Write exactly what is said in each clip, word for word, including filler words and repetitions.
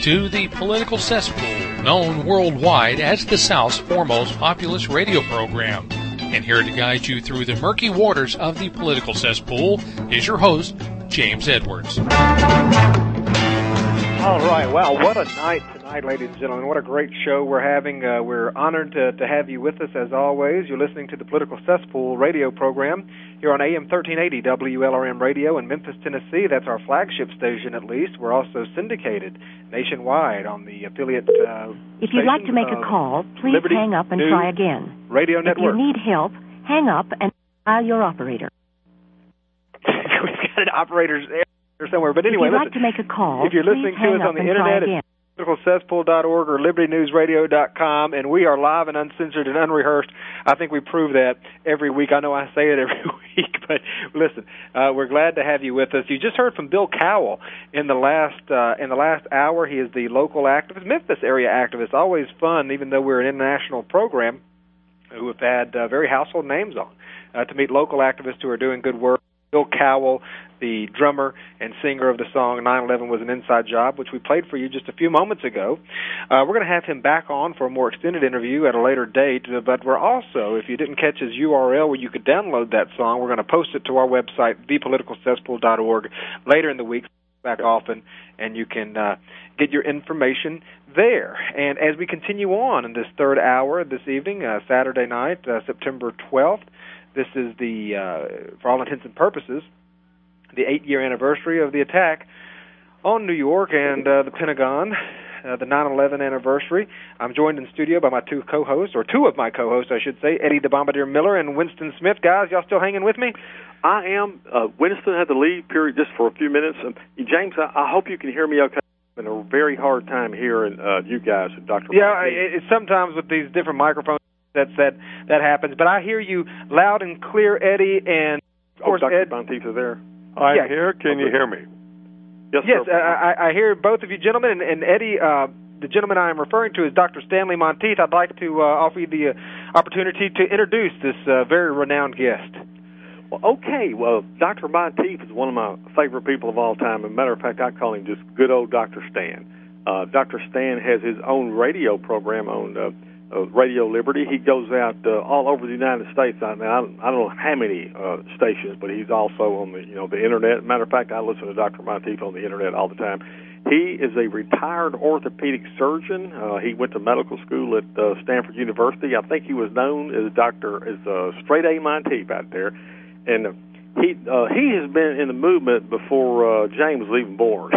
to the Political Cesspool, known worldwide as the South's foremost populist radio program. And here to guide you through the murky waters of the Political Cesspool is your host, James Edwards. All right. Wow, what a night tonight, ladies and gentlemen. What a great show we're having. Uh, we're honored to, to have you with us, as always. You're listening to the Political Cesspool radio program here on A M thirteen eighty W L R M Radio in Memphis, Tennessee. That's our flagship station, at least. We're also syndicated nationwide on the affiliate uh, If you'd like to make a call, please Liberty hang up and News try again. Radio Network. If you need help, hang up and dial your operator. We've got an operator's error somewhere. But anyway, if you'd listen, like to make a call, if you're listening please to hang us up on the and internet, try again. it's political cesspool dot org or liberty news radio dot com, and we are live and uncensored and unrehearsed. I think we prove that every week. I know I say it every week, but listen, uh, we're glad to have you with us. You just heard from Bill Cowell in the last uh, in the last hour. He is the local activist, Memphis area activist. Always fun, even though we're an international program, who have had uh, very household names on, uh, to meet local activists who are doing good work. Bill Cowell, the drummer and singer of the song nine eleven Was an Inside Job, which we played for you just a few moments ago. Uh, we're going to have him back on for a more extended interview at a later date, but we're also, if you didn't catch his U R L where you could download that song, we're going to post it to our website, the political cesspool dot org, later in the week, back often, and you can uh, get your information there. And as we continue on in this third hour this evening, uh, Saturday night, uh, September twelfth, this is the, uh, for all intents and purposes, the eight-year anniversary of the attack on New York and uh, the Pentagon, uh, the nine eleven anniversary. I'm joined in studio by my two co-hosts, or two of my co-hosts, I should say, Eddie the Bombardier Miller and Winston Smith. Guys, y'all still hanging with me? I am. Uh, Winston had to leave, period, just for a few minutes. And James, I, I hope you can hear me okay. It's been a very hard time hearing uh, you guys, Doctor Yeah, it, it's sometimes with these different microphones, That's that that happens, but I hear you loud and clear, Eddie, and of course, oh, Doctor Ed. Monteith is there. I'm yes. here. Can you hear me? Yes, yes. sir. I, I hear both of you gentlemen, and, and Eddie, uh, the gentleman I am referring to is Doctor Stanley Monteith. I'd like to uh, offer you the uh, opportunity to introduce this uh, very renowned guest. Well, okay. Well, Doctor Monteith is one of my favorite people of all time. As a matter of fact, I call him just good old Doctor Stan. Uh, Doctor Stan has his own radio program on uh, Uh, Radio Liberty. He goes out uh, all over the United States. I, I, don't, I don't know how many uh, stations, but he's also on the you know the internet. Matter of fact, I listen to Doctor Monteith on the internet all the time. He is a retired orthopedic surgeon. Uh, he went to medical school at uh, Stanford University. I think he was known as Doctor as uh, Straight A Monteith out there, and uh, he uh, he has been in the movement before uh, James was even born.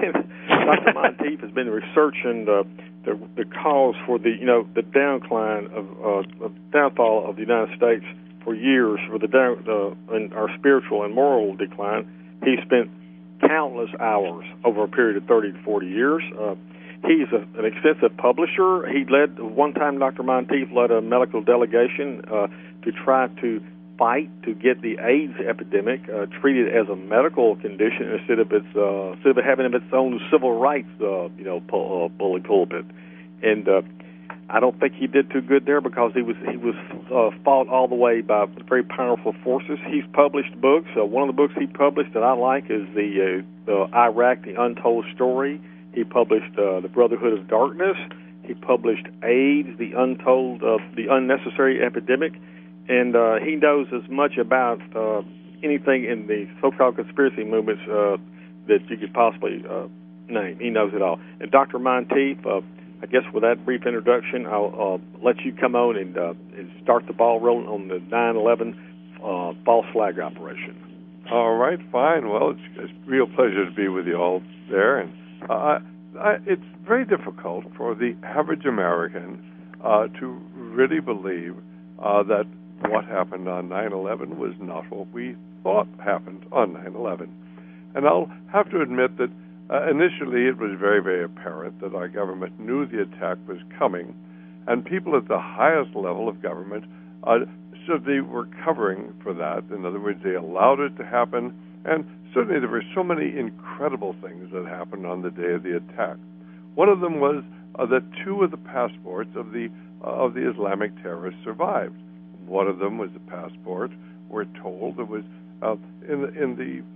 Doctor Monteith has been researching uh, the the cause for the you know the downcline of uh, downfall of the United States for years, for the down uh, and our spiritual and moral decline. He spent countless hours over a period of thirty to forty years. Uh, he's a, an extensive publisher. He led one time. Doctor Monteith led a medical delegation uh, to try to fight to get the AIDS epidemic uh, treated as a medical condition instead of its uh, instead of it having its own civil rights, uh, you know, pu- uh, bully pulpit. And uh, I don't think he did too good there because he was he was uh, fought all the way by very powerful forces. He's published books. Uh, one of the books he published that I like is the uh, uh, Iraq: The Untold Story. He published uh, The Brotherhood of Darkness. He published AIDS: The Untold, uh, the Unnecessary Epidemic. And uh, he knows as much about uh, anything in the so-called conspiracy movements uh, that you could possibly uh, name. He knows it all. And Doctor Monteith, uh, I guess with that brief introduction, I'll uh, let you come on and, uh, and start the ball rolling on the nine eleven uh, false flag operation. All right, fine. Well, it's, it's a real pleasure to be with you all there. And uh, I, it's very difficult for the average American uh, to really believe uh, that what happened on nine eleven was not what we thought happened on nine eleven. And I'll have to admit that uh, initially it was very, very apparent that our government knew the attack was coming, and people at the highest level of government uh, certainly were covering for that. In other words, they allowed it to happen, and certainly there were so many incredible things that happened on the day of the attack. One of them was uh, that two of the passports of the uh, of the Islamic terrorists survived. One of them was the passport, we're told, that was uh, in the, in the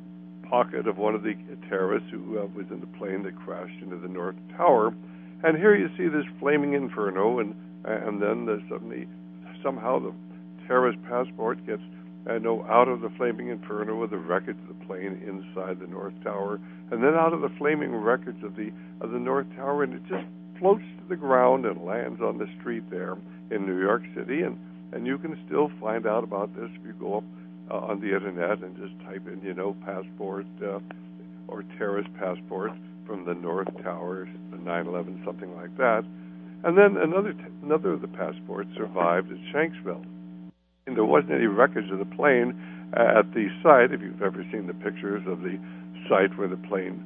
pocket of one of the terrorists who uh, was in the plane that crashed into the North Tower. And here you see this flaming inferno, and and then the, suddenly, somehow the terrorist passport gets uh, no, out of the flaming inferno with the wreckage of the plane inside the North Tower, and then out of the flaming wreckage of the of the North Tower, and it just floats to the ground and lands on the street there in New York City. And, and you can still find out about this if you go up uh, on the internet and just type in, you know, passport uh, or terrorist passport from the North Tower, the nine eleven, something like that. And then another t- another of the passports survived at Shanksville. And there wasn't any wreckage of the plane at the site. If you've ever seen the pictures of the site where the plane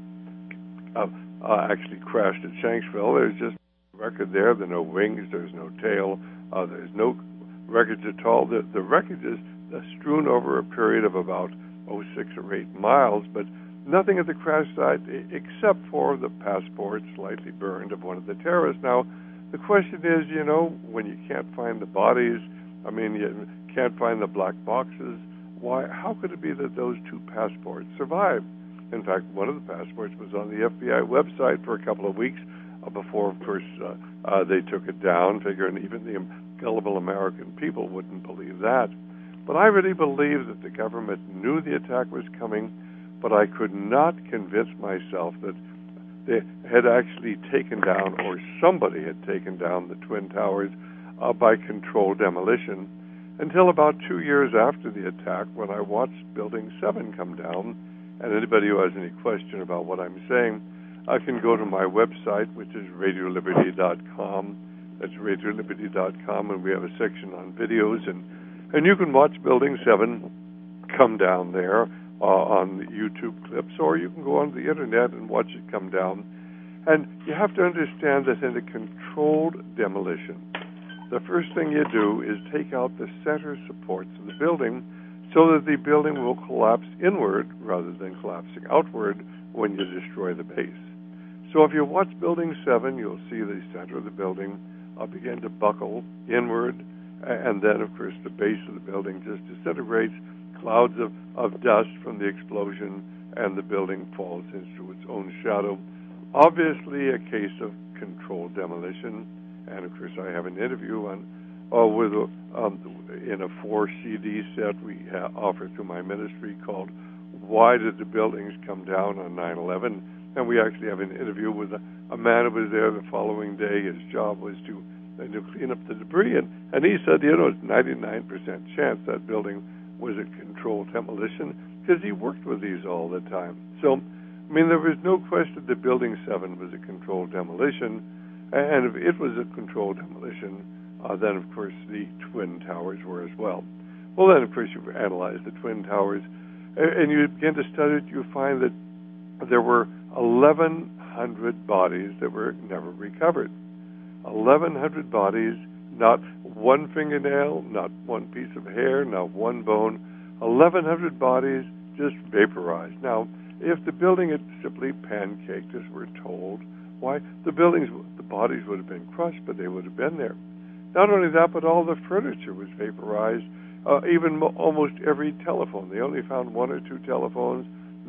uh, uh, actually crashed at Shanksville, there's just record there. There are no wings, there's no tail, uh, there's no wreckage at all. The, the wreckage is uh, strewn over a period of about, oh, six or eight miles, but nothing at the crash site except for the passport slightly burned of one of the terrorists. Now, the question is, you know, when you can't find the bodies, I mean, you can't find the black boxes, why? How could it be that those two passports survived? In fact, one of the passports was on the F B I website for a couple of weeks uh, before, of course, uh, uh, they took it down, figuring even the gullible American people wouldn't believe that. But I really believe that the government knew the attack was coming, but I could not convince myself that they had actually taken down, or somebody had taken down, the Twin Towers uh, by controlled demolition until about two years after the attack, when I watched Building seven come down. And anybody who has any question about what I'm saying, I can go to my website, which is radio liberty dot com. That's radio liberty dot com, and we have a section on videos, and, and you can watch Building seven come down there Uh, on the YouTube clips, or you can go on the internet and watch it come down. And you have to understand that in a controlled demolition, the first thing you do is take out the center supports of the building so that the building will collapse inward rather than collapsing outward when you destroy the base. So if you watch Building seven, you'll see the center of the building uh, begin to buckle inward, and then, of course, the base of the building just disintegrates. Clouds of, of dust from the explosion, and the building falls into its own shadow. Obviously, a case of controlled demolition. And of course, I have an interview on uh, with a, um, in a four C D set we ha- offer through my ministry called "Why Did the Buildings Come Down on nine eleven?" And we actually have an interview with a, a man who was there the following day. His job was to uh, to clean up the debris, and, and he said, you know, it's ninety-nine percent chance that building was a controlled demolition, because he worked with these all the time. So, I mean, there was no question that Building seven was a controlled demolition, and if it was a controlled demolition, uh, then, of course, the Twin Towers were as well. Well, then, of course, you analyze the Twin Towers, and you begin to study it, you find that there were eleven hundred bodies that were never recovered. eleven hundred bodies, not one fingernail, not one piece of hair, not one bone, eleven hundred bodies just vaporized. Now, if the building had simply pancaked, as we're told, why, the buildings, the bodies would have been crushed, but they would have been there. Not only that, but all the furniture was vaporized, uh, even mo- almost every telephone. They only found one or two telephones,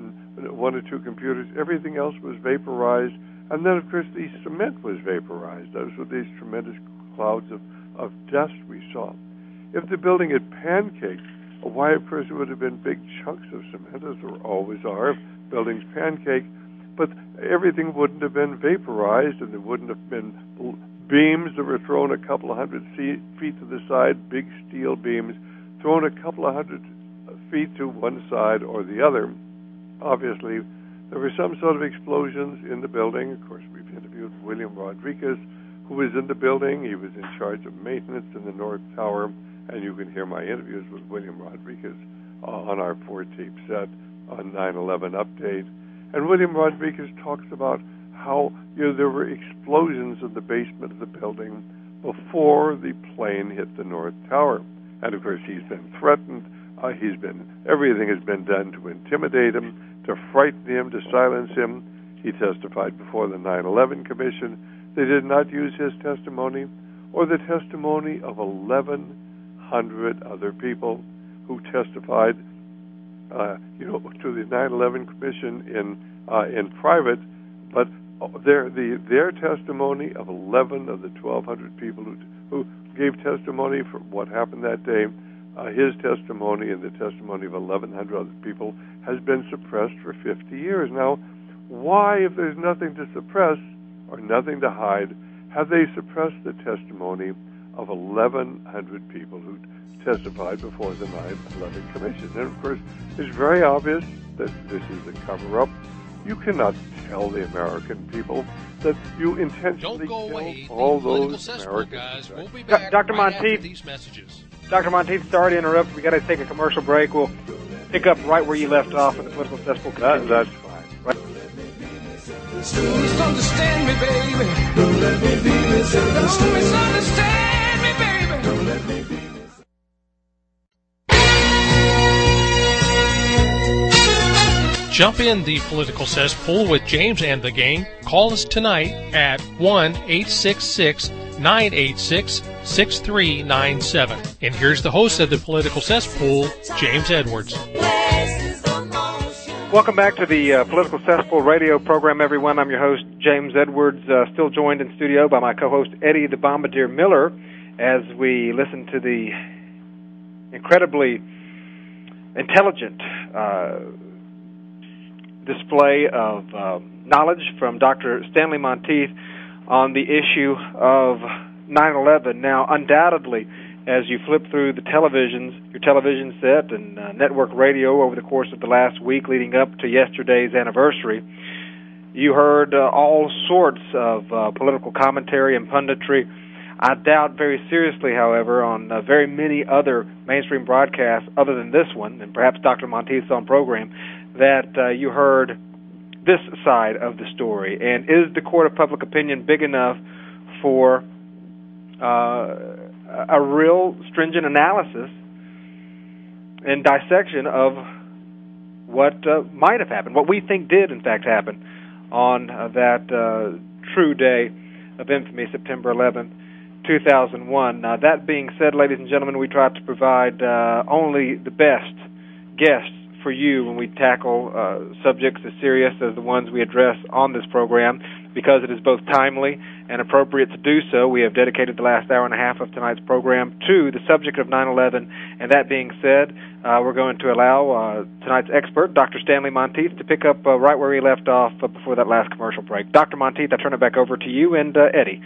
one or two computers. Everything else was vaporized. And then, of course, the cement was vaporized. Those were these tremendous clouds of, of dust we saw. If the building had pancaked, why, of course, it would have been big chunks of cement, as there always are if buildings pancake, but everything wouldn't have been vaporized, and there wouldn't have been beams that were thrown a couple of hundred feet to the side, big steel beams thrown a couple of hundred feet to one side or the other. Obviously, there were some sort of explosions in the building. Of course, we've interviewed William Rodriguez, who was in the building. He was in charge of maintenance in the North Tower, and you can hear my interviews with William Rodriguez uh, on our four-tape set on nine eleven Update. And William Rodriguez talks about how, you know, there were explosions in the basement of the building before the plane hit the North Tower. And, of course, he's been threatened. Uh, he's been, everything has been done to intimidate him, to frighten him, to silence him. He testified before the nine eleven Commission. They did not use his testimony or the testimony of eleven hundred other people who testified uh, you know, to the nine eleven Commission in uh, in private, but their the their testimony of eleven of the twelve hundred people who who gave testimony for what happened that day, uh, his testimony and the testimony of eleven hundred other people has been suppressed for fifty years. Now, why, if there's nothing to suppress or nothing to hide, have they suppressed the testimony of eleven hundred people who testified before the nine eleven Commission? And, of course, it's very obvious that this is a cover-up. You cannot tell the American people that you intentionally Don't go killed away. all The Political those Cesspool, Americans. guys. We'll be Do- back Doctor right after Monteith. these messages. Doctor Monteith, sorry to interrupt. We got to take a commercial break. We'll pick up right where you left off in the Political Cesspool. That, that's fine. Right. Misunderstand me, baby. Don't let me be misunderstood. Don't misunderstand me, baby. Don't let me be. Jump in the Political Cesspool with James and the gang. Call us tonight at one eight six six, nine eight six, six three nine seven. And here's the host of the Political Cesspool, James Edwards. Welcome back to the uh, Political Cesspool radio program, everyone. I'm your host, James Edwards, uh, still joined in studio by my co-host, Eddie the Bombardier Miller, as we listen to the incredibly intelligent uh, display of uh, knowledge from Doctor Stanley Monteith on the issue of nine eleven. Now, undoubtedly, as you flip through the televisions, your television set and uh, network radio over the course of the last week leading up to yesterday's anniversary, you heard uh, all sorts of uh, political commentary and punditry. I doubt very seriously, however, on uh, very many other mainstream broadcasts other than this one, and perhaps Doctor Monteith's own program, that uh, you heard this side of the story. And is the court of public opinion big enough for uh, a real stringent analysis and dissection of what uh, might have happened, what we think did, in fact, happen on uh, that uh, true day of infamy, September eleventh, two thousand one. Now, that being said, ladies and gentlemen, we try to provide uh, only the best guests for you when we tackle uh, subjects as serious as the ones we address on this program, because it is both timely and appropriate to do so. We have dedicated the last hour and a half of tonight's program to the subject of nine eleven, and that being said, uh, we're going to allow uh, tonight's expert, Doctor Stanley Monteith, to pick up uh, right where he left off uh, before that last commercial break. Doctor Monteith, I turn it back over to you and uh, Eddie.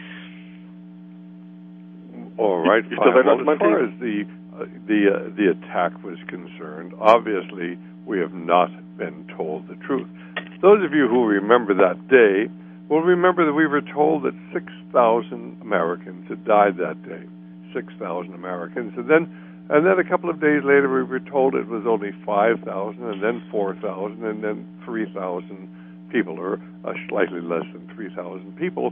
All right, You fine. still there, Well, Doctor as far Monteith? as the uh, the uh, the attack was concerned, obviously we have not been told the truth. Those of you who remember that day will remember that we were told that six thousand Americans had died that day. six thousand Americans, and then and then a couple of days later we were told it was only five thousand, and then four thousand, and then three thousand people, or uh, slightly less than three thousand people.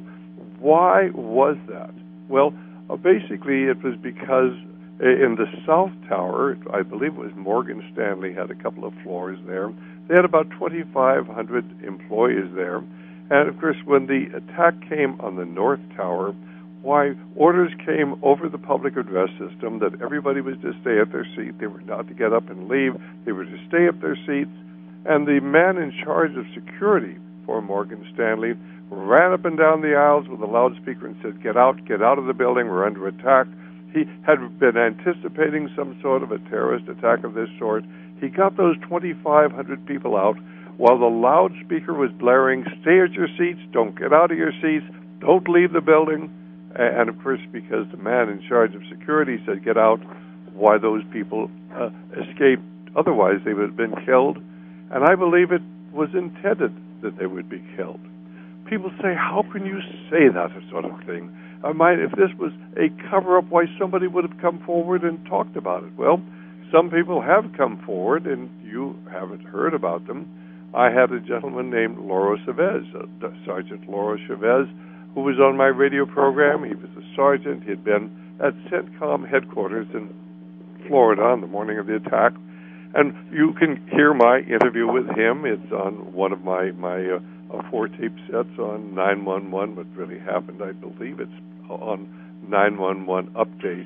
Why was that? Well, uh, basically it was because in the South Tower, I believe it was Morgan Stanley had a couple of floors there. They had about twenty-five hundred employees there. And, of course, when the attack came on the North Tower, why, orders came over the public address system that everybody was to stay at their seat. They were not to get up and leave. They were to stay at their seats. And the man in charge of security for Morgan Stanley ran up and down the aisles with a loudspeaker and said, "Get out, get out of the building, we're under attack." He had been anticipating some sort of a terrorist attack of this sort. He got those twenty-five hundred people out while the loudspeaker was blaring, "Stay at your seats, don't get out of your seats, don't leave the building." And, of course, because the man in charge of security said, "Get out," why those people uh, escaped. Otherwise, they would have been killed. And I believe it was intended that they would be killed. People say, how can you say that sort of thing? I might, if this was a cover-up, why somebody would have come forward and talked about it. Well, some people have come forward, and you haven't heard about them. I had a gentleman named Lauro Chavez, uh, Sergeant Lauro Chavez, who was on my radio program. He was a sergeant. He had been at CENTCOM headquarters in Florida on the morning of the attack. And you can hear my interview with him. It's on one of my, my uh, uh, four tape sets on nine one one, what really happened. I believe it's on nine one one Update.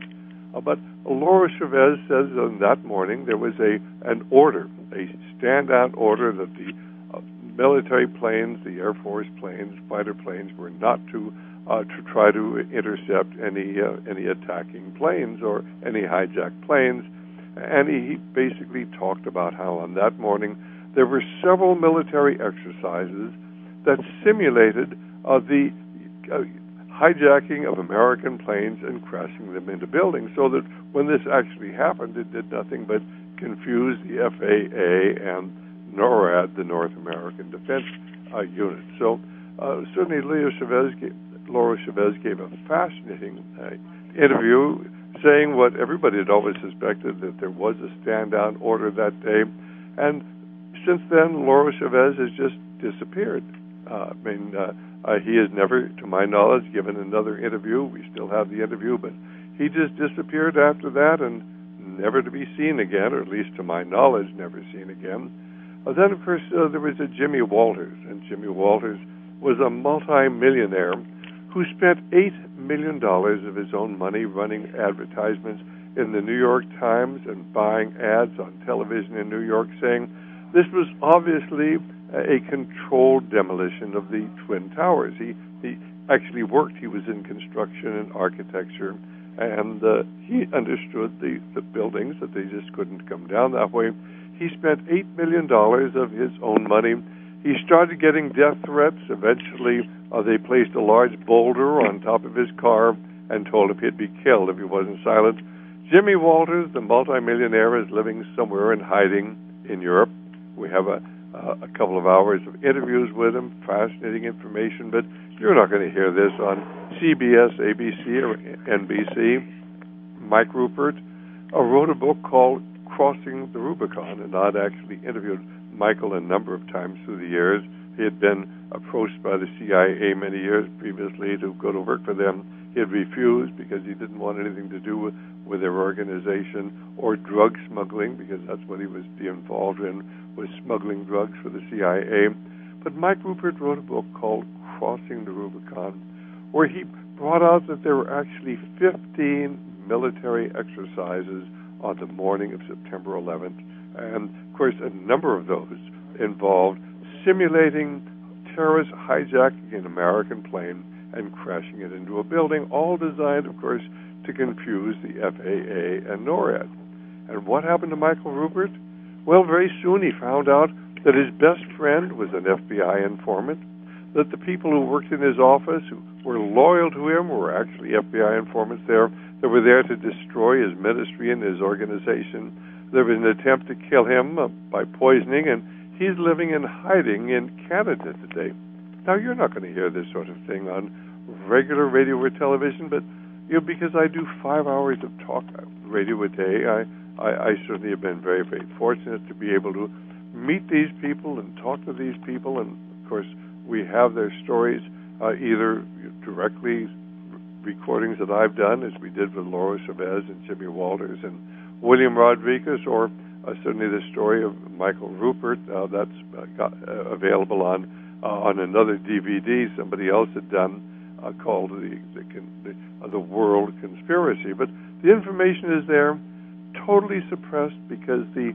Uh, but Laura Chavez says on that morning there was a an order, a standout order that the uh, military planes, the Air Force planes, fighter planes, were not to uh, to try to intercept any uh, any attacking planes or any hijacked planes. And he basically talked about how on that morning there were several military exercises that simulated uh, the uh, hijacking of American planes and crashing them into buildings, so that when this actually happened, it did nothing but confuse the F A A and NORAD, the North American Defense uh, Unit. So uh, certainly Leo Chavez gave, Laura Chavez gave a fascinating uh, interview saying what everybody had always suspected, that there was a stand-down order that day. And since then, Laura Chavez has just disappeared. Uh, I mean, uh, uh, he has never, to my knowledge, given another interview. We still have the interview, but he just disappeared after that and never to be seen again, or at least to my knowledge, never seen again. Uh, then, of course, uh, there was a Jimmy Walters, and Jimmy Walters was a multi-millionaire who spent eight million dollars of his own money running advertisements in the New York Times and buying ads on television in New York saying this was obviously a controlled demolition of the Twin Towers. He, he actually worked, he was in construction and architecture, and uh, he understood the, the buildings, that they just couldn't come down that way. He spent eight million dollars of his own money. He started getting death threats. Eventually, uh, they placed a large boulder on top of his car and told him he'd be killed if he wasn't silent. Jimmy Walters, the multimillionaire, is living somewhere in hiding in Europe. We have a, uh, a couple of hours of interviews with him, fascinating information, but you're not going to hear this on C B S, A B C, or N B C. Mike Rupert uh, wrote a book called Crossing the Rubicon, and I'd actually interviewed Michael a number of times through the years. He had been approached by the C I A many years previously to go to work for them. He had refused because he didn't want anything to do with, with their organization or drug smuggling, because that's what he was involved in, was smuggling drugs for the C I A. But Mike Rupert wrote a book called Crossing the Rubicon, where he brought out that there were actually fifteen military exercises on the morning of September eleventh. And, of course, a number of those involved simulating terrorist hijacking an American plane and crashing it into a building, all designed, of course, to confuse the F A A and NORAD. And what happened to Michael Rupert? Well, very soon he found out that his best friend was an F B I informant, that the people who worked in his office, who were loyal to him, were actually F B I informants there that were there to destroy his ministry and his organization. There was an attempt to kill him uh, by poisoning, and he's living in hiding in Canada today. Now, you're not going to hear this sort of thing on regular radio or television, but you know, because I do five hours of talk radio a day, I, I, I certainly have been very, very fortunate to be able to meet these people and talk to these people. And, of course, we have their stories uh, either directly recordings that I've done, as we did with Laura Chavez and Jimmy Walters and William Rodriguez, or uh, certainly the story of Michael Rupert. Uh, that's uh, got, uh, available on uh, on another D V D somebody else had done uh, called the the, the, uh, the World Conspiracy. But the information is there, totally suppressed, because the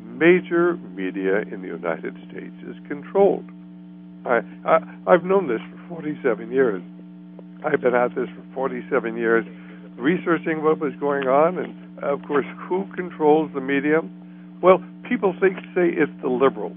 major media in the United States is controlled. I, I I've known this for forty-seven years. I've been at this for forty-seven years, researching what was going on, and of course, who controls the media? Well, people think, say it's the liberals,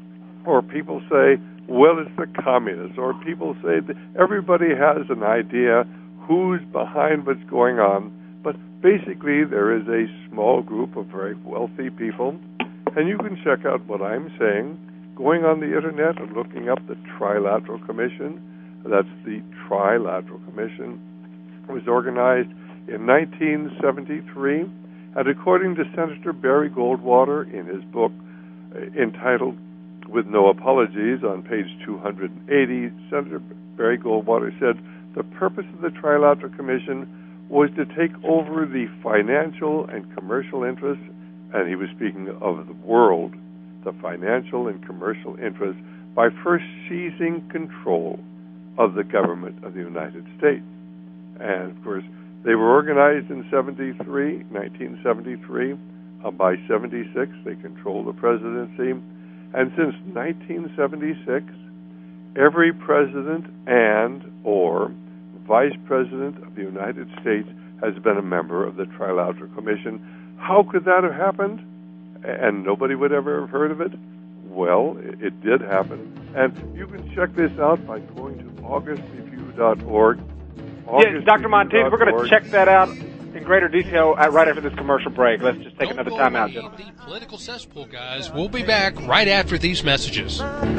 or people say, well, it's the communists, or people say that everybody has an idea who's behind what's going on, but basically there is a small group of very wealthy people, and you can check out what I'm saying going on the internet and looking up the Trilateral Commission. That's the Trilateral Commission. It was organized in nineteen seventy-three, and according to Senator Barry Goldwater in his book uh, entitled With No Apologies on page two hundred eighty, Senator Barry Goldwater said the purpose of the Trilateral Commission was to take over the financial and commercial interests, and he was speaking of the world, the financial and commercial interests, by first seizing control of the government of the United States. And, of course, They were organized in seventy-three, nineteen seventy-three. Uh, by seventy-six, they controlled the presidency. And since nineteen seventy-six, every president and or vice president of the United States has been a member of the Trilateral Commission. How could that have happened? And nobody would ever have heard of it? Well, it, it did happen. And you can check this out by going to august review dot org. Yes, Doctor Monteith, we're going to check that out in greater detail right after this commercial break. Let's just take Don't another go time out, away, gentlemen. The Political Cesspool guys. We'll be back right after these messages.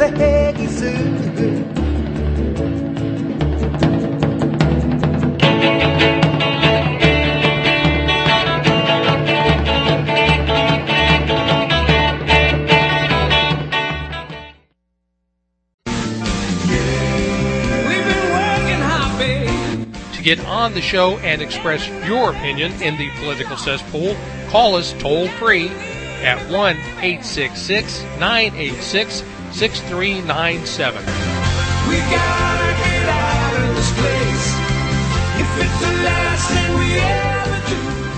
To get on the show and express your opinion in the Political Cesspool, call us toll free at one eight six six, nine eight six, six three nine seven. We gotta get out of this place. If it's the last thing we ever do,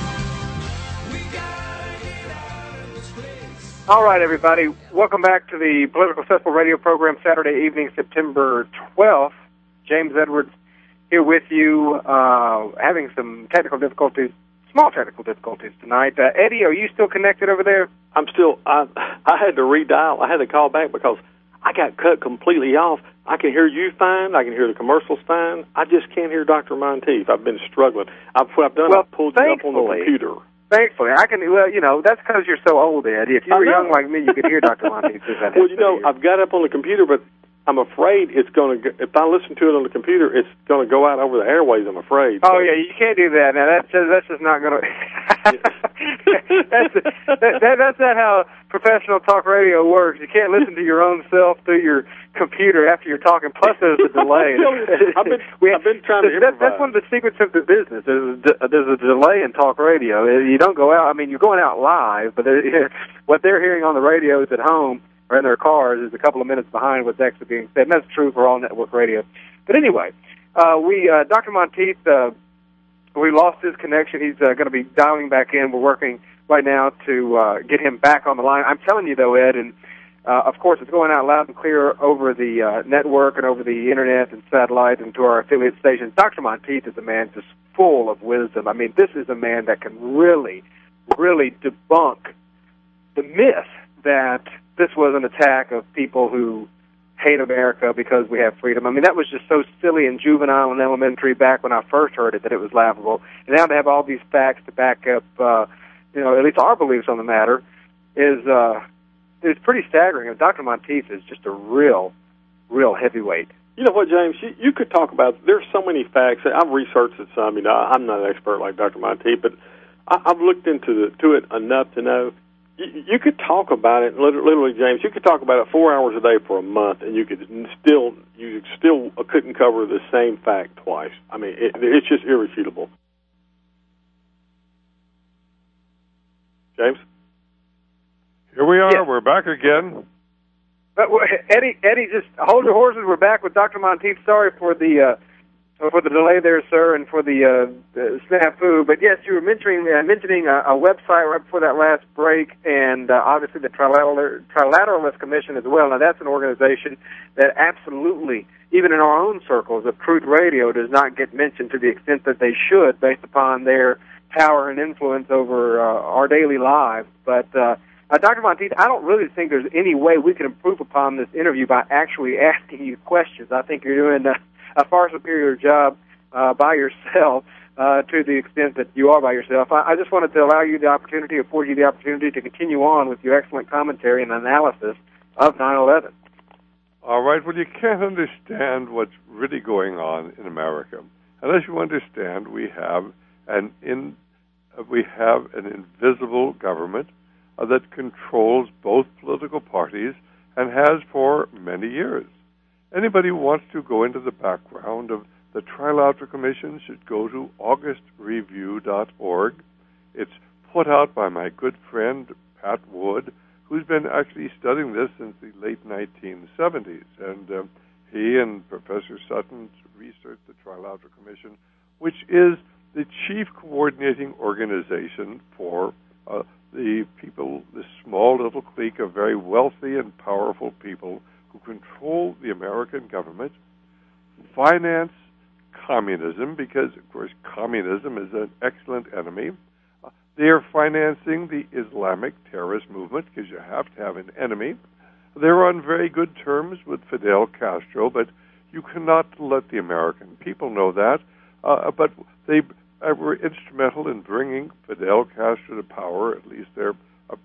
we gotta get out of this place. All right, everybody. Welcome back to the Political Cesspool radio program, Saturday evening, September twelfth. James Edwards here with you, uh, having some technical difficulties, small technical difficulties tonight. Uh, Eddie, are you still connected over there? I'm still, I, I had to redial. I had to call back because I got cut completely off. I can hear you fine. I can hear the commercials fine. I just can't hear Doctor Monteith. I've been struggling. I've, what I've done, Well, I've pulled you up on the computer. Thankfully, I can. Well, you know, that's because you're so old, Eddie. If you I were know. young like me, you could hear Doctor Monteith. Well, you know, I've got it up on the computer, but I'm afraid it's going to, if I listen to it on the computer, it's going to go out over the airways, I'm afraid. Oh, yeah, you can't do that. Now, that's just, that's just not going to... that's, that, that, that's not how professional talk radio works. You can't listen to your own self through your computer after you're talking, plus there's a delay. I've, been, we, I've been trying to that, improvise. That's one of the secrets of the business. There's a, there's a delay in talk radio. You don't go out... I mean, you're going out live, but what they're hearing on the radios at home or in their cars is a couple of minutes behind what's actually being said, and that's true for all network radio. But anyway, uh, we uh, Doctor Monteith, uh, we lost his connection. He's uh, going to be dialing back in. We're working right now to uh, get him back on the line. I'm telling you, though, Ed, and uh, of course it's going out loud and clear over the uh, network and over the Internet and satellite and to our affiliate stations. Doctor Monteith is a man just full of wisdom. I mean, this is a man that can really, really debunk the myth that this was an attack of people who hate America because we have freedom. I mean, that was just so silly and juvenile and elementary back when I first heard it that it was laughable. And now to have all these facts to back up, uh, you know, at least our beliefs on the matter is uh, is pretty staggering. And Doctor Monteith is just a real, real heavyweight. You know what, James? You, you could talk about. There's so many facts. I've researched it some. You know, I'm not an expert like Doctor Monteith, but I, I've looked into the, to it enough to know. You could talk about it, literally, James. You could talk about it four hours a day for a month, and you could still, you still couldn't cover the same fact twice. I mean, it, it's just irrefutable. James, Here we are. Yes. We're back again. But Eddie, Eddie, just hold your horses. We're back with Doctor Monteith. Sorry for the uh, for the delay there, sir, and for the, uh, the snafu. But yes, you were mentioning uh, mentioning a, a website right before that last break, and uh, obviously the Trilateral, Trilateralist Commission as well. Now that's an organization that absolutely, even in our own circles of Truth Radio, does not get mentioned to the extent that they should, based upon their power and influence over uh, our daily lives. But uh, uh, Doctor Monteith, I don't really think there's any way we can improve upon this interview by actually asking you questions. I think you're doing a, a far superior job uh, by yourself uh, to the extent that you are by yourself. I, I just wanted to allow you the opportunity, afford you the opportunity to continue on with your excellent commentary and analysis of nine eleven. All right. Well, you can't understand what's really going on in America unless you understand we have an in uh, we have an invisible government uh, that controls both political parties and has for many years. Anybody who wants to go into the background of the Trilateral Commission should go to august review dot org. It's put out by my good friend Pat Wood, who's been actually studying this since the late nineteen seventies. And uh, he and Professor Sutton researched the Trilateral Commission, which is the chief coordinating organization for uh, the people, this small little clique of very wealthy and powerful people who control the American government, finance communism, because, of course, communism is an excellent enemy. Uh, they are financing the Islamic terrorist movement, because you have to have an enemy. They're on very good terms with Fidel Castro, but you cannot let the American people know that. Uh, but they uh, were instrumental in bringing Fidel Castro to power. At least they're uh,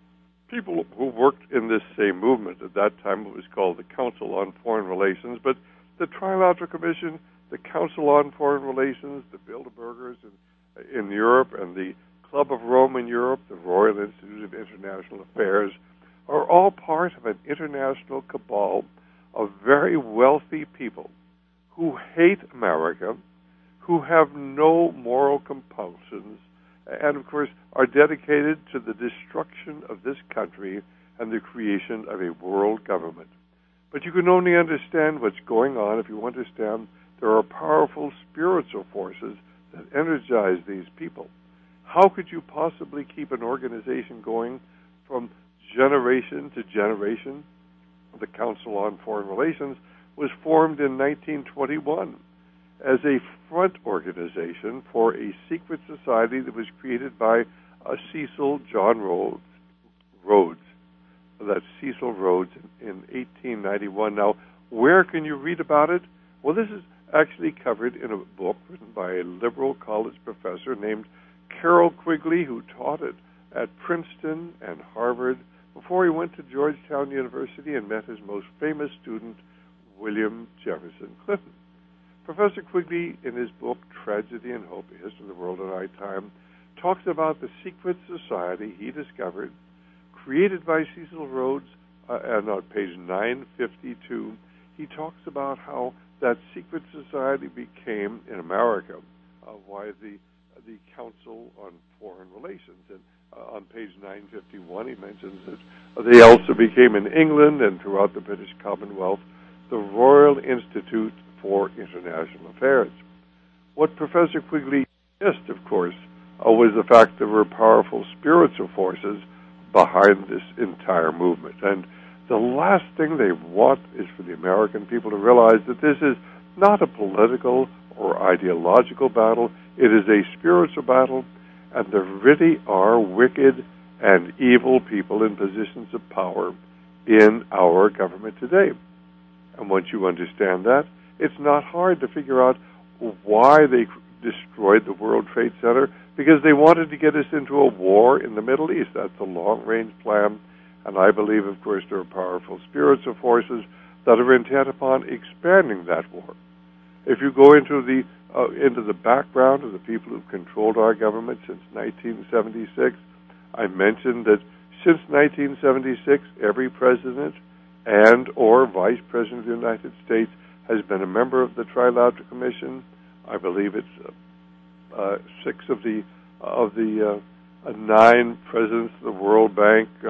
people who worked in this same movement. At that time, it was called the Council on Foreign Relations. But the Trilateral Commission, the Council on Foreign Relations, the Bilderbergers in, in Europe, and the Club of Rome in Europe, the Royal Institute of International Affairs, are all part of an international cabal of very wealthy people who hate America, who have no moral compulsions, and, of course, are dedicated to the destruction of this country and the creation of a world government. But you can only understand what's going on if you understand there are powerful spiritual forces that energize these people. How could you possibly keep an organization going from generation to generation? The Council on Foreign Relations was formed in nineteen twenty-one as a front organization for a secret society that was created by uh, Cecil John Rhodes. Rhodes. That's Cecil Rhodes in, in eighteen ninety-one. Now, where can you read about it? Well, this is actually covered in a book written by a liberal college professor named Carroll Quigley, who taught it at Princeton and Harvard before he went to Georgetown University and met his most famous student, William Jefferson Clinton. Professor Quigley, in his book, Tragedy and Hope, A History of the World in Our Time, talks about the secret society he discovered, created by Cecil Rhodes, uh, and on page nine fifty-two, he talks about how that secret society became, in America, uh, why the the Council on Foreign Relations. And uh, on page nine fifty-one, he mentions that they also became in England and throughout the British Commonwealth the Royal Institute for International Affairs. What Professor Quigley missed, of course, uh, was the fact there were powerful spiritual forces behind this entire movement. And the last thing they want is for the American people to realize that this is not a political or ideological battle. It is a spiritual battle, and there really are wicked and evil people in positions of power in our government today. And once you understand that, it's not hard to figure out why they destroyed the World Trade Center, because they wanted to get us into a war in the Middle East. That's a long-range plan, and I believe, of course, there are powerful spiritual forces that are intent upon expanding that war. If you go into the uh, into the background of the people who've controlled our government since nineteen seventy-six, I mentioned that since nineteen seventy-six, every president and or vice president of the United States has been a member of the Trilateral Commission. I believe it's uh, uh, six of the uh, of the uh, uh, nine presidents of the World Bank, uh,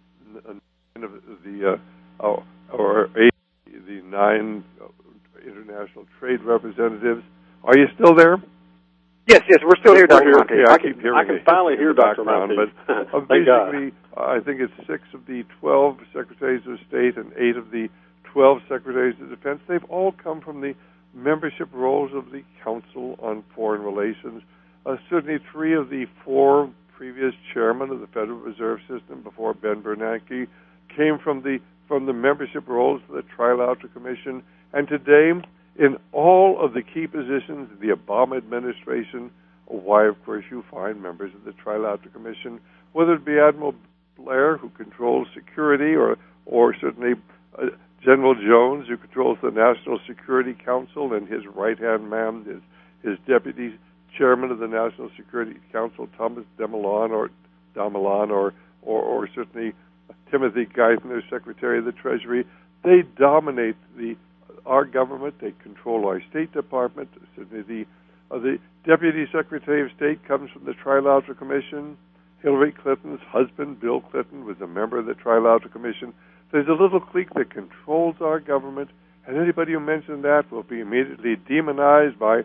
nine of the uh, uh, or eight the nine uh, international trade representatives. Are you still there? Yes, yes, we're still here, Doctor Monteith. Okay, I, I keep can, hearing I can finally hear Doctor Monteith. But uh, basically, uh, I think it's six of the twelve secretaries of state and eight of the twelve secretaries of defense. They've all come from the membership roles of the Council on Foreign Relations. Uh, certainly three of the four previous chairmen of the Federal Reserve System before Ben Bernanke came from the from the membership roles of the Trilateral Commission. And today, in all of the key positions of the Obama administration, why, of course, you find members of the Trilateral Commission, whether it be Admiral Blair, who controls security, or, or certainly uh, General Jones, who controls the National Security Council, and his right-hand man, his, his deputy chairman of the National Security Council, Thomas DeMillon, or DeMillon, or, or, or certainly Timothy Geithner, Secretary of the Treasury. They dominate the our government. They control our State Department. Certainly the uh, the Deputy Secretary of State comes from the Trilateral Commission. Hillary Clinton's husband, Bill Clinton, was a member of the Trilateral Commission. There's a little clique that controls our government, and anybody who mentions that will be immediately demonized by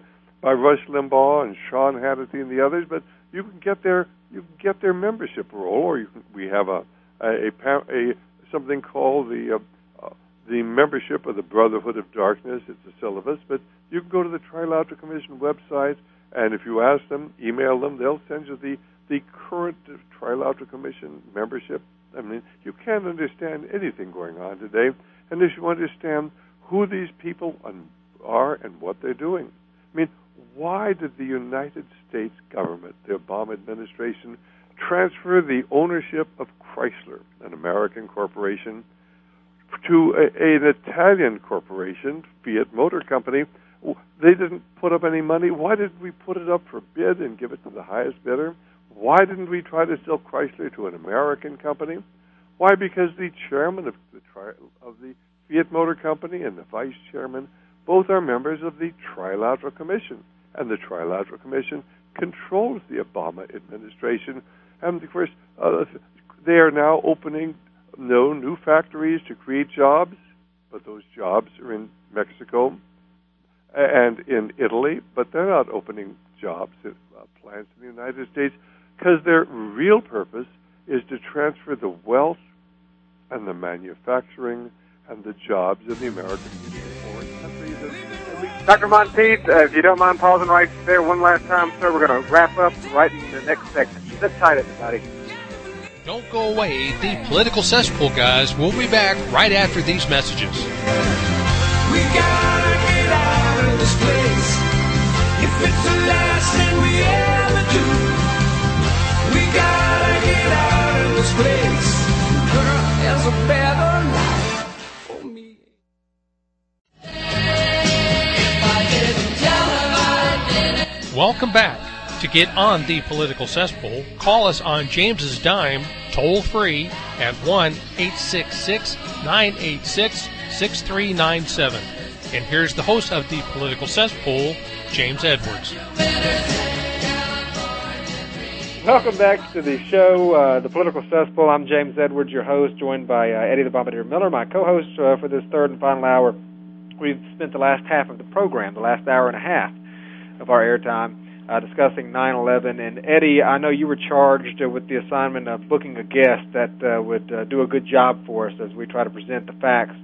by Rush Limbaugh and Sean Hannity and the others, but you can get their you can get their membership roll, or you can, we have a a, a, a something called the uh, uh, the membership of the Brotherhood of Darkness. It's a syllabus, but you can go to the Trilateral Commission website, and if you ask them, email them, they'll send you the the current Trilateral Commission membership. I mean, you can't understand anything going on today unless you understand who these people are and what they're doing. I mean, why did the United States government, the Obama administration, transfer the ownership of Chrysler, an American corporation, to a, an Italian corporation, Fiat Motor Company? They didn't put up any money. Why did we put it up for bid and give it to the highest bidder? Why didn't we try to sell Chrysler to an American company? Why? Because the chairman of the, tri- of the Fiat Motor Company and the vice chairman both are members of the Trilateral Commission, and the Trilateral Commission controls the Obama administration. And, of course, uh, they are now opening no new factories to create jobs, but those jobs are in Mexico and in Italy, but they're not opening jobs at uh, plants in the United States, because their real purpose is to transfer the wealth and the manufacturing and the jobs of the American people to foreign countries. Doctor Monteith, uh, if you don't mind pausing right there one last time, sir, we're going to wrap up right in the next segment. Sit tight, everybody. Don't go away. The Political Cesspool guys will be back right after these messages. We gotta get out of this place. If it's the last thing we ever do, we gotta get out of this place. Girl, there's a better life for me. If I didn't tell her I didn't. Welcome back. To get on the Political Cesspool, call us on James's dime, toll free at one eight six six, nine eight six, six three nine seven. And here's the host of the Political Cesspool, James Edwards. Welcome back to the show, uh, the Political Cesspool. I'm James Edwards, your host, joined by uh, Eddie the Bombardier Miller, my co-host uh, for this third and final hour. We've spent the last half of the program, the last hour and a half of our airtime, Uh, discussing nine eleven. And Eddie, I know you were charged uh, with the assignment of booking a guest that uh, would uh, do a good job for us as we try to present the facts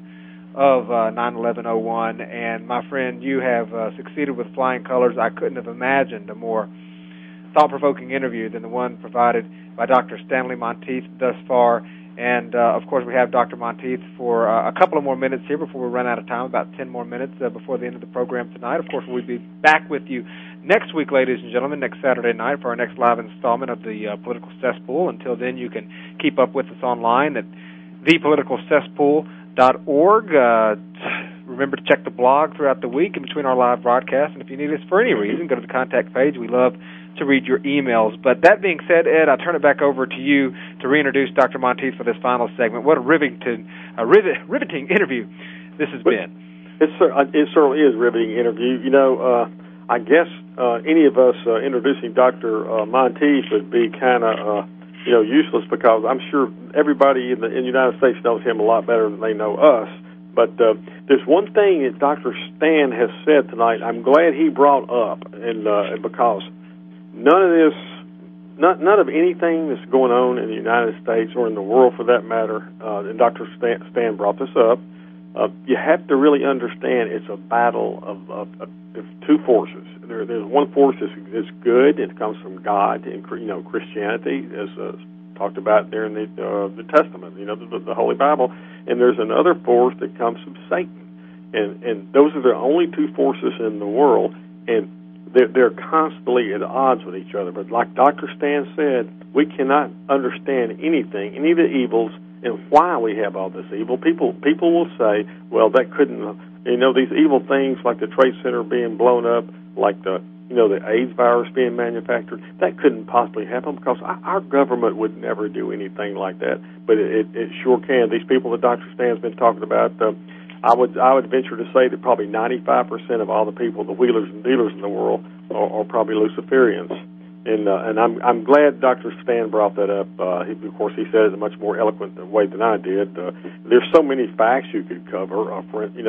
of uh, nine eleven oh one. And my friend, you have uh, succeeded with flying colors. I couldn't have imagined a more thought-provoking interview than the one provided by Doctor Stanley Monteith thus far. And, uh, of course, we have Doctor Monteith for uh, a couple of more minutes here before we run out of time, about ten more minutes uh, before the end of the program tonight. Of course, we'll be back with you next week, ladies and gentlemen, next Saturday night for our next live installment of the uh, Political Cesspool. Until then, you can keep up with us online at the political cesspool dot org. Uh, remember to check the blog throughout the week in between our live broadcasts. And if you need us for any reason, go to the contact page. We love to read your emails. But that being said, Ed, I turn it back over to you to reintroduce Doctor Monteith for this final segment. What a riveting, a rivet, riveting interview this has but been. It's, it certainly is a riveting interview. You know, uh, I guess uh, any of us uh, introducing Doctor Uh, Monteith would be kind of, uh, you know, useless, because I'm sure everybody in the, in the United States knows him a lot better than they know us. But uh, there's one thing that Doctor Stan has said tonight I'm glad he brought up, and uh, because none of this, not, none of anything that's going on in the United States or in the world for that matter, uh, and Doctor Stan, Stan brought this up, uh, you have to really understand it's a battle of, of, of, of two forces. There, there's one force that's is good, it comes from God, and you know, Christianity, as uh, talked about there in the, uh, the Testament, you know, the, the Holy Bible, and there's another force that comes from Satan. And, and those are the only two forces in the world, and They're, they're constantly at odds with each other. But like Doctor Stan said, we cannot understand anything, any of the evils, and why we have all this evil. People people will say, well, that couldn't, you know, these evil things like the Trade Center being blown up, like the, you know, the AIDS virus being manufactured, that couldn't possibly happen because our government would never do anything like that. But it, it, it sure can. These people that Doctor Stan's been talking about, uh, I would I would venture to say that probably ninety-five percent of all the people, the wheelers and dealers in the world, are, are probably Luciferians. And uh, and I'm I'm glad Doctor Stan brought that up. Uh, he, of course, he said it in a much more eloquent way than I did. Uh, there's so many facts you could cover. Uh, for, you know,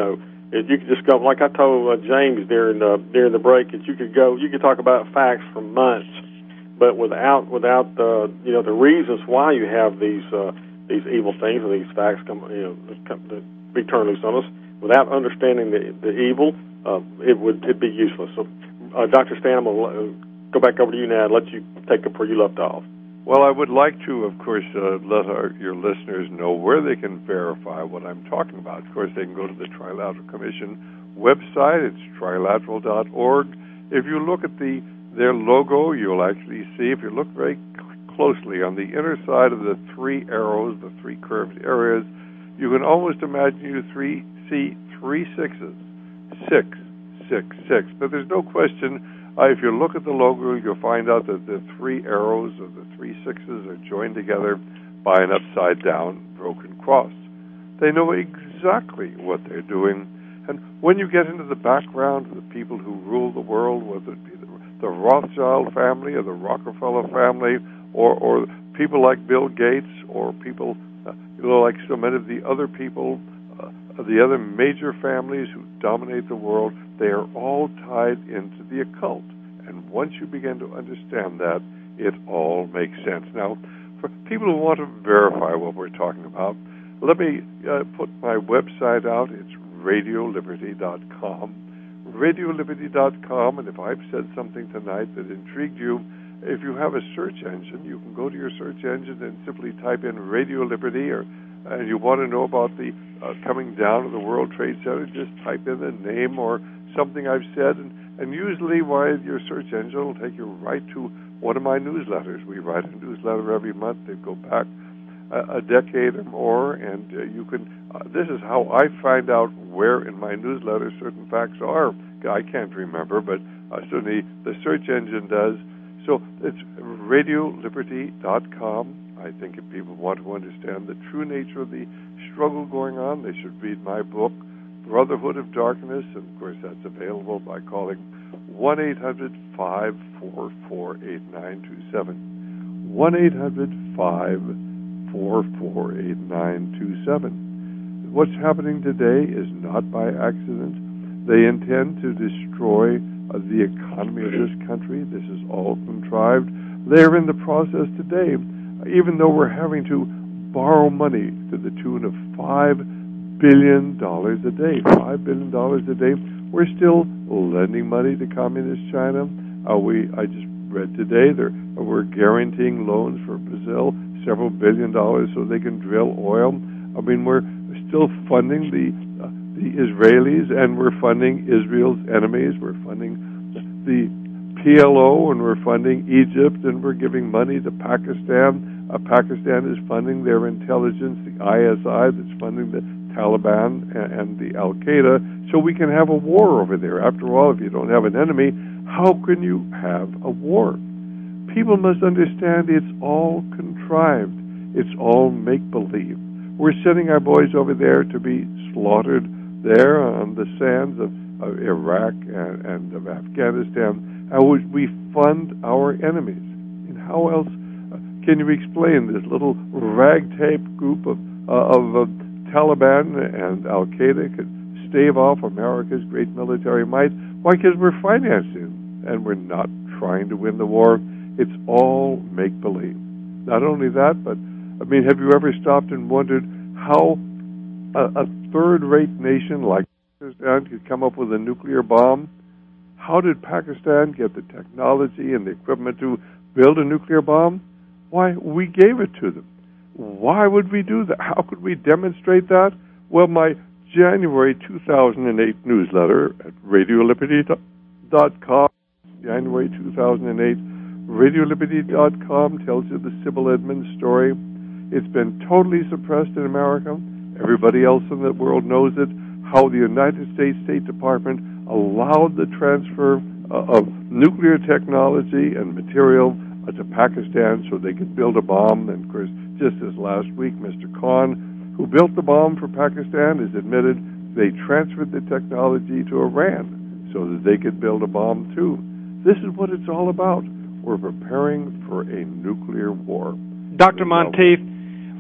If you could just go, like I told uh, James during the during the break, that you could go, you could talk about facts for months, but without without the you know the reasons why you have these uh, these evil things and these facts come you know come to be turned loose on us, without understanding the the evil, uh, it would it'd be useless. So, uh, Doctor Stan, I'm gonna uh, go back over to you now and let you take up where you left off. Well, I would like to, of course, uh, let our, your listeners know where they can verify what I'm talking about. Of course, they can go to the Trilateral Commission website. It's trilateral dot org. If you look at the their logo, you'll actually see, if you look very closely, on the inner side of the three arrows, the three curved areas, you can almost imagine you three see three sixes. Six, six, six. But there's no question. Uh, if you look at the logo, you'll find out that the three arrows or the three sixes are joined together by an upside-down broken cross. They know exactly what they're doing. And when you get into the background of the people who rule the world, whether it be the, the Rothschild family or the Rockefeller family, or, or people like Bill Gates, or people uh, you know, like so many of the other people, uh, the other major families who dominate the world, they are all tied into the occult. And once you begin to understand that, it all makes sense. Now, for people who want to verify what we're talking about, let me uh, put my website out. It's radio liberty dot com. radio liberty dot com, and if I've said something tonight that intrigued you, if you have a search engine, you can go to your search engine and simply type in Radio Liberty, or and you want to know about the uh, coming down of the World Trade Center, just type in the name or something I've said, and, and usually while your search engine will take you right to one of my newsletters. We write a newsletter every month. They go back a, a decade or more, and uh, you can, uh, this is how I find out where in my newsletter certain facts are. I can't remember, but uh, certainly the search engine does. So it's radio liberty dot com. I think if people want to understand the true nature of the struggle going on, they should read my book, Brotherhood of Darkness, and of course that's available by calling one eight hundred five four four eight nine two seven. one eight hundred five four four eight nine two seven. What's happening today is not by accident. They intend to destroy uh, the economy of this country. This is all contrived. They're in the process today, even though we're having to borrow money to the tune of five billion dollars a day. five billion dollars a day. We're still lending money to communist China. Uh, we, I just read today that we're guaranteeing loans for Brazil, several billion dollars, so they can drill oil. I mean, we're still funding the uh, the Israelis, and we're funding Israel's enemies. We're funding the P L O, and we're funding Egypt, and we're giving money to Pakistan. Uh, Pakistan is funding their intelligence, the I S I, that's funding the Taliban and, and the Al-Qaeda, so we can have a war over there. After all, if you don't have an enemy, how can you have a war? People must understand it's all contrived. It's all make-believe. We're sending our boys over there to be slaughtered there on the sands of, of Iraq and, and of Afghanistan. How would we fund our enemies? And how else uh, can you explain this little ragtag group of, uh, of uh, Taliban and Al-Qaeda could stave off America's great military might? Why? Because we're financing, and we're not trying to win the war. It's all make-believe. Not only that, but, I mean, have you ever stopped and wondered how a, a third-rate nation like Pakistan could come up with a nuclear bomb? How did Pakistan get the technology and the equipment to build a nuclear bomb? Why, we gave it to them. Why would we do that? How could we demonstrate that? Well, my January two thousand eight newsletter at radio liberty dot com, January two thousand eight, radio liberty dot com tells you the Sybil Edmonds story. It's been totally suppressed in America. Everybody else in the world knows it, how the United States State Department allowed the transfer uh, of nuclear technology and material uh, to Pakistan so they could build a bomb. And, of course, just this last week, Mister Khan, who built the bomb for Pakistan, has admitted they transferred the technology to Iran so that they could build a bomb, too. This is what it's all about. We're preparing for a nuclear war. Doctor Monteith,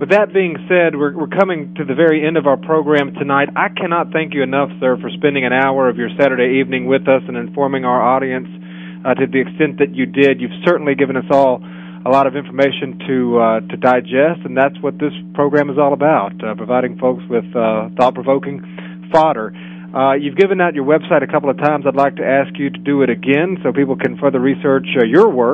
With that being said, we're, we're coming to the very end of our program tonight. I cannot thank you enough, sir, for spending an hour of your Saturday evening with us and informing our audience uh, to the extent that you did. You've certainly given us all a lot of information to uh, to digest, and that's what this program is all about, uh, providing folks with uh, thought-provoking fodder. Uh, you've given out your website a couple of times. I'd like to ask you to do it again so people can further research uh, your work.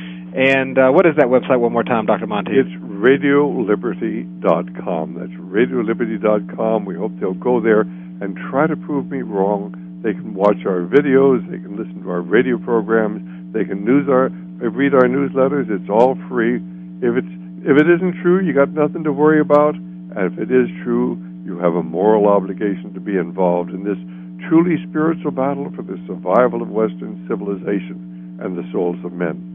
And uh, what is that website one more time, Doctor Monteith? It's radio liberty dot com. That's radio liberty dot com. We hope they'll go there and try to prove me wrong. They can watch our videos. They can listen to our radio programs. They can news our, read our newsletters. It's all free. If it's if it isn't true, you got nothing to worry about. And if it is true, you have a moral obligation to be involved in this truly spiritual battle for the survival of Western civilization and the souls of men.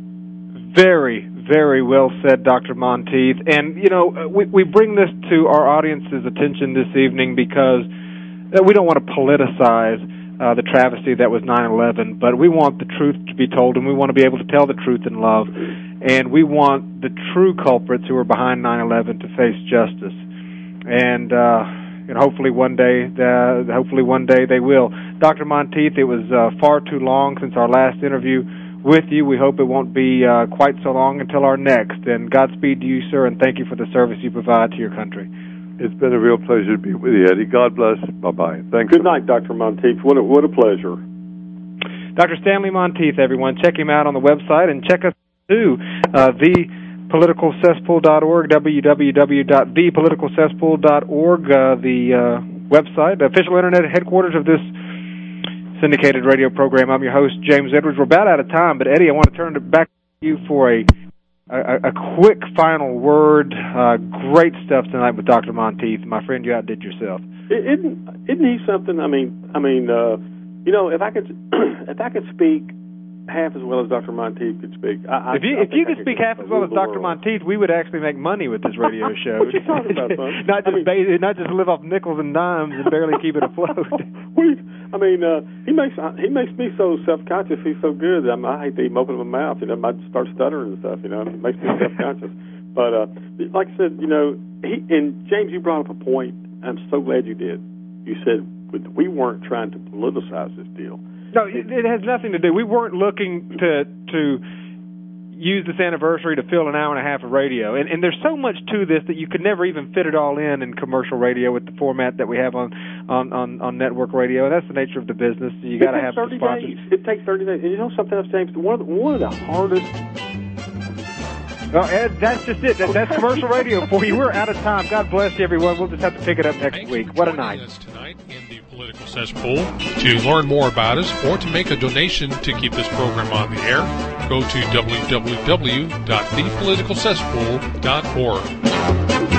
Very, very well said, Doctor Monteith. And, you know, we, we bring this to our audience's attention this evening because we don't want to politicize uh, the travesty that was nine eleven, but we want the truth to be told, and we want to be able to tell the truth in love. And we want the true culprits who are behind nine eleven to face justice. And, uh, and hopefully one day, uh, hopefully one day they will. Doctor Monteith, it was uh, far too long since our last interview with you. We hope it won't be uh, quite so long until our next. And Godspeed to you, sir, and thank you for the service you provide to your country. It's been a real pleasure to be with you, Eddie. God bless. Bye-bye. Thanks. Good night, Doctor Monteith. What a, what a pleasure. Doctor Stanley Monteith, everyone. Check him out on the website, and check us too, uh, the political cesspool dot org, w w w dot the political cesspool dot org, uh, the uh, website, the official internet headquarters of this syndicated radio program. I'm your host, James Edwards. We're about out of time, but Eddie, I want to turn it back to you for a a, a quick final word. Uh, great stuff tonight with Doctor Monteith. My friend, you outdid yourself. Isn't isn't he something? I mean, I mean, uh, you know, if I could, if I could speak half as well as Doctor Monteith could speak. I, if you I if you I could speak half as well as Doctor Monteith, we would actually make money with this radio show. What you talking about, son? not just I mean, ba- not just live off nickels and dimes and barely keep it afloat. we, I mean, uh, he makes he makes me so self-conscious. He's so good. I'm, I hate to even open my mouth. You know, I might start stuttering and stuff. You know, it makes me self-conscious. But uh, like I said, you know, he and James, you brought up a point. I'm so glad you did. You said we weren't trying to politicize this deal. No, it, it has nothing to do. We weren't looking to to use this anniversary to fill an hour and a half of radio. And, and there's so much to this that you could never even fit it all in in commercial radio with the format that we have on on, on, on network radio. And that's the nature of the business. You got to have thirty sponsors. days. It takes thirty days. And you know something else, James? One of the, one of the hardest. Well, Ed, that's just it. That, that's commercial radio for you. We're out of time. God bless you, everyone. We'll just have to pick it up next Thanks week. for What a joining night. us tonight in the Political Cesspool. To learn more about us or to make a donation to keep this program on the air, go to w w w dot the political cesspool dot org.